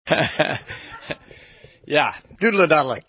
Yeah, doodle-doodle.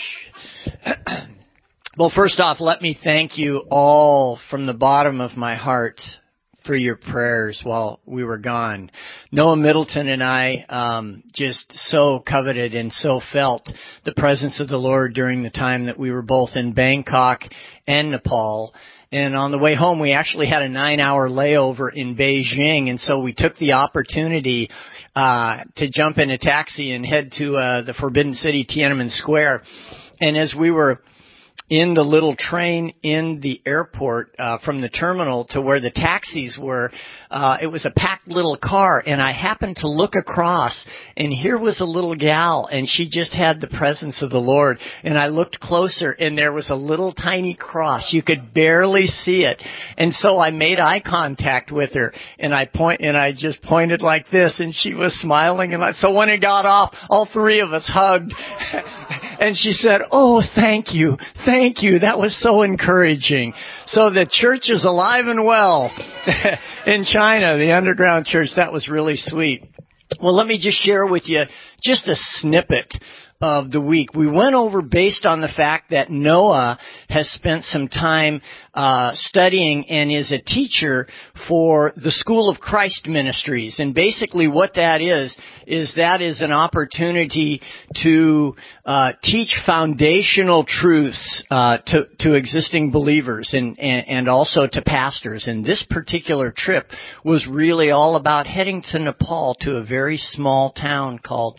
Well, first off, let me thank you all from the bottom of my heart for your prayers while we were gone. Noah Middleton and I just so coveted and so felt the presence of the Lord during the time that we were both in Bangkok and Nepal. And on the way home, we actually had a 9-hour layover in Beijing, and so we took the opportunity to jump in a taxi and head to the Forbidden City, Tiananmen Square. And as we were in the little train in the airport from the terminal to where the taxis were, it was a packed little car, and I happened to look across, and here was a little gal, and she just had the presence of the Lord. And I looked closer, and there was a little tiny cross. You could barely see it. And so I made eye contact with her, and I just pointed like this, and she was smiling. And so when it got off, all three of us hugged. And she said, "Oh, thank you. Thank you. That was so encouraging." So the church is alive and well in China, the underground church. That was really sweet. Well, let me just share with you just a snippet of the week. We went over based on the fact that Noah has spent some time studying and is a teacher for the School of Christ Ministries. And basically what that is an opportunity to teach foundational truths to existing believers and also to pastors. And this particular trip was really all about heading to Nepal to a very small town called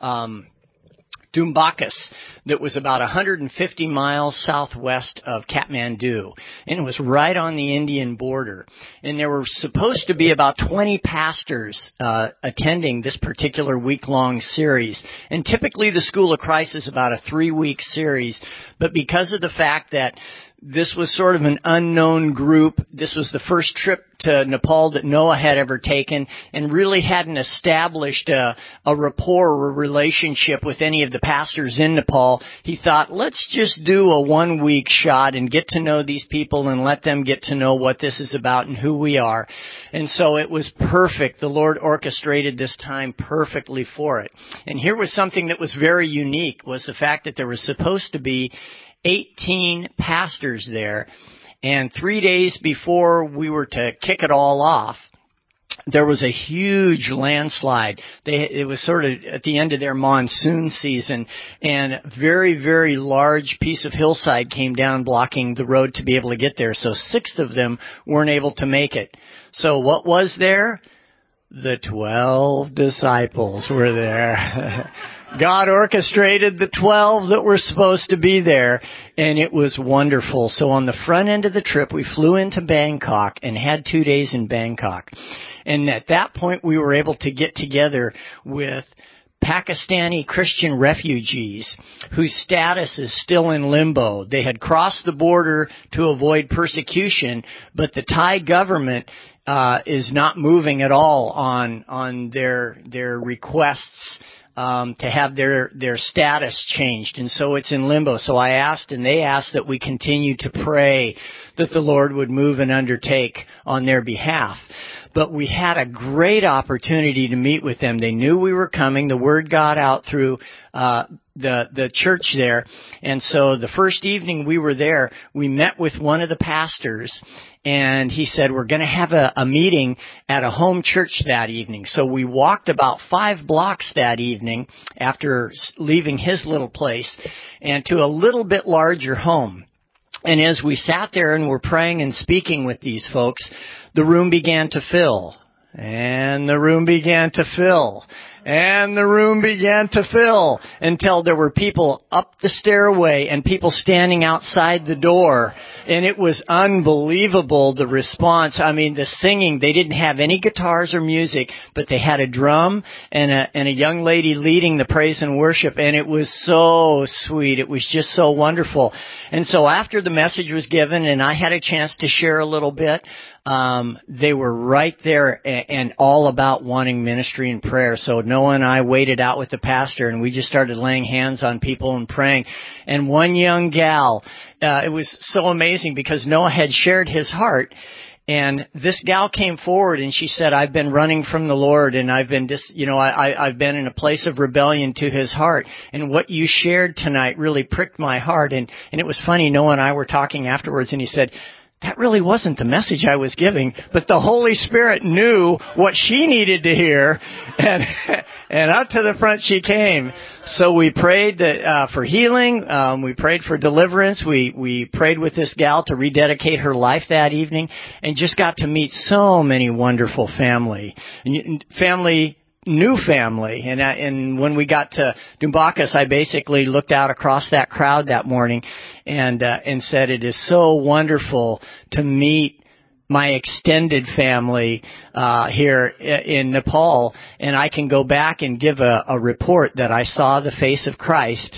Dumbakas that was about 150 miles southwest of Kathmandu, and it was right on the Indian border. And there were supposed to be about 20 pastors attending this particular week-long series. And typically the School of Christ is about a 3-week series, but because of the fact that this was sort of an unknown group, this was the first trip to Nepal that Noah had ever taken, and really hadn't established a rapport or a relationship with any of the pastors in Nepal. He thought, let's just do a 1-week shot and get to know these people and let them get to know what this is about and who we are. And so it was perfect. The Lord orchestrated this time perfectly for it. And here was something that was very unique, was the fact that there was supposed to be 18 pastors there, and 3 days before we were to kick it all off, there was a huge landslide. It was sort of at the end of their monsoon season, and a very, very large piece of hillside came down blocking the road to be able to get there. So 6 of them weren't able to make it. So what was there? The 12 disciples were there. God orchestrated the 12 that were supposed to be there, and it was wonderful. So on the front end of the trip, we flew into Bangkok and had 2 days in Bangkok. And at that point, we were able to get together with Pakistani Christian refugees whose status is still in limbo. They had crossed the border to avoid persecution, but the Thai government is not moving at all on their requests to have their status changed. And so it's in limbo. So I asked, and they asked, that we continue to pray that the Lord would move and undertake on their behalf. But we had a great opportunity to meet with them. They knew we were coming. The word got out through the church there. And so the first evening we were there, we met with one of the pastors, and he said, we're going to have a meeting at a home church that evening. So we walked about 5 blocks that evening after leaving his little place and to a little bit larger home. And as we sat there and were praying and speaking with these folks, the room began to fill. And the room began to fill. And the room began to fill until there were people up the stairway and people standing outside the door. And it was unbelievable, the response. I mean, the singing, they didn't have any guitars or music, but they had a drum and a young lady leading the praise and worship. And it was so sweet. It was just so wonderful. And so after the message was given and I had a chance to share a little bit, they were right there and all about wanting ministry and prayer. So Noah and I waited out with the pastor, and we just started laying hands on people and praying. And one young gal, it was so amazing because Noah had shared his heart, And this gal came forward and she said, I've been running from the Lord and I've been I've been in a place of rebellion to His heart. And what you shared tonight really pricked my heart. And it was funny, Noah and I were talking afterwards and he said, that really wasn't the message I was giving, but the Holy Spirit knew what she needed to hear, and up to the front she came. So we prayed for healing. We prayed for deliverance. We prayed with this gal to rededicate her life that evening, and just got to meet so many wonderful new family. And when we got to Dumbacus, I basically looked out across that crowd that morning and said, it is so wonderful to meet my extended family here in Nepal, and I can go back and give a report that I saw the face of Christ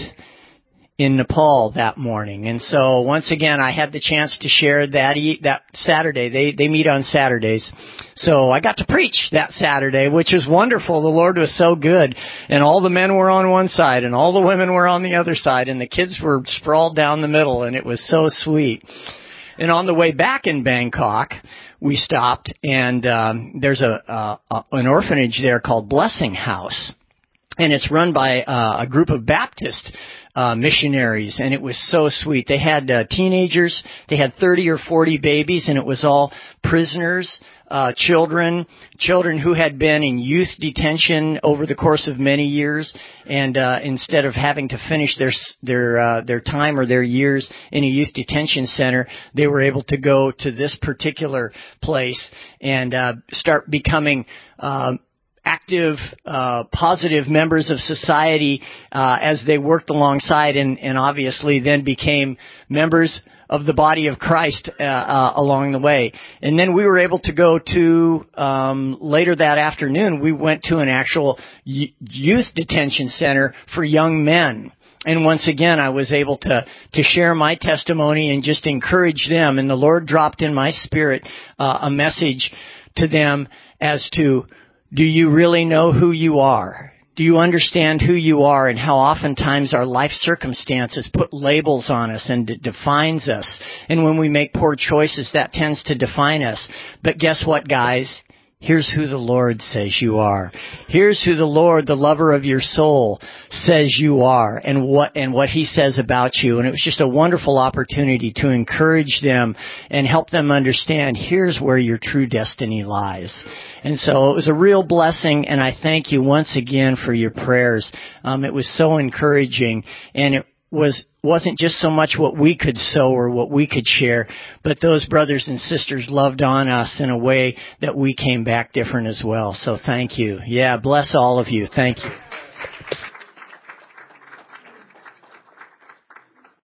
in Nepal that morning. And so once again, I had the chance to share that Saturday. They meet on Saturdays. So I got to preach that Saturday, which was wonderful. The Lord was so good. And all the men were on one side and all the women were on the other side and the kids were sprawled down the middle, and it was so sweet. And on the way back in Bangkok, we stopped, and there's an orphanage there called Blessing House. And it's run by a group of Baptist missionaries, and it was so sweet. They had teenagers, they had 30 or 40 babies, and it was all prisoners, children who had been in youth detention over the course of many years, and instead of having to finish their time or their years in a youth detention center, they were able to go to this particular place and start becoming active, positive members of society as they worked alongside and obviously then became members of the body of Christ along the way. And then we were able to go to, later that afternoon, we went to an actual youth detention center for young men. And once again, I was able to share my testimony and just encourage them. And the Lord dropped in my spirit a message to them as to, do you really know who you are? Do you understand who you are and how oftentimes our life circumstances put labels on us and it defines us? And when we make poor choices, that tends to define us. But guess what, guys? Here's who the Lord says you are. Here's who the Lord, the lover of your soul, says you are and what He says about you. And it was just a wonderful opportunity to encourage them and help them understand here's where your true destiny lies. And so it was a real blessing, and I thank you once again for your prayers. It was so encouraging, and it wasn't just so much what we could sow or what we could share, but those brothers and sisters loved on us in a way that we came back different as well. So thank you. Yeah, bless all of you. Thank you.